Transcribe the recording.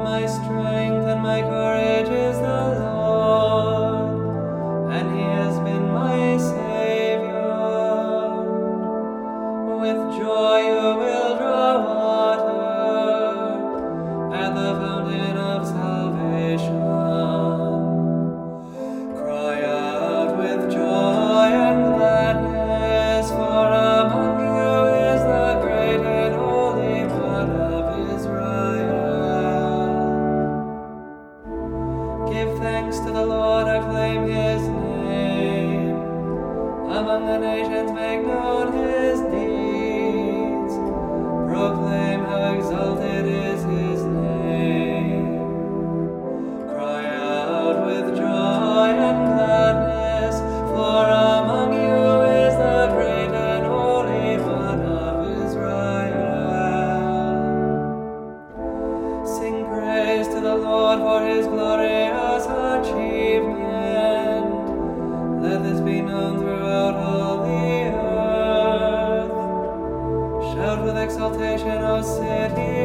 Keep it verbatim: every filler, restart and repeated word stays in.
My strength and my courage is the Lord, and He has been my Savior. With joy you will draw water at the fountain of salvation. Cry out with joy and gladness, for among you is the great and holy One of Israel. Give thanks to the Lord, acclaim His name. Among the nations make known His deeds. Proclaim how exalted is His name. Cry out with joy and gladness, for among you is the great and holy One of Israel. Sing praise to the Lord for His glorious achievement. Let this be known throughout all the earth. Shout with exultation, O city